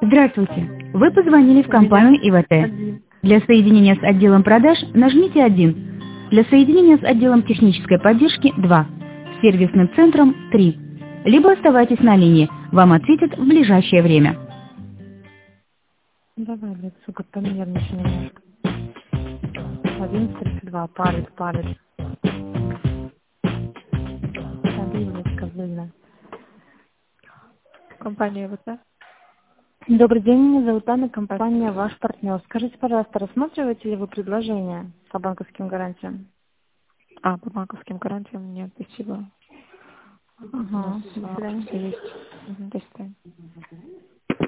Здравствуйте. Вы позвонили в компанию ИВТ. Для соединения с отделом продаж нажмите 1. Для соединения с отделом технической поддержки 2. С сервисным центром 3. Либо оставайтесь на линии. Вам ответят в ближайшее время. Давай, блядь, сука, понервничай немножко. 11:32, палец. Забей, блядь, козлина. Компания ВТ. Добрый день, меня зовут Анна, компания «Ваш партнер». Скажите, пожалуйста, рассматриваете ли вы предложения по банковским гарантиям? По банковским гарантиям нет, спасибо. У Ага, нас до свидания. всё есть. До свидания.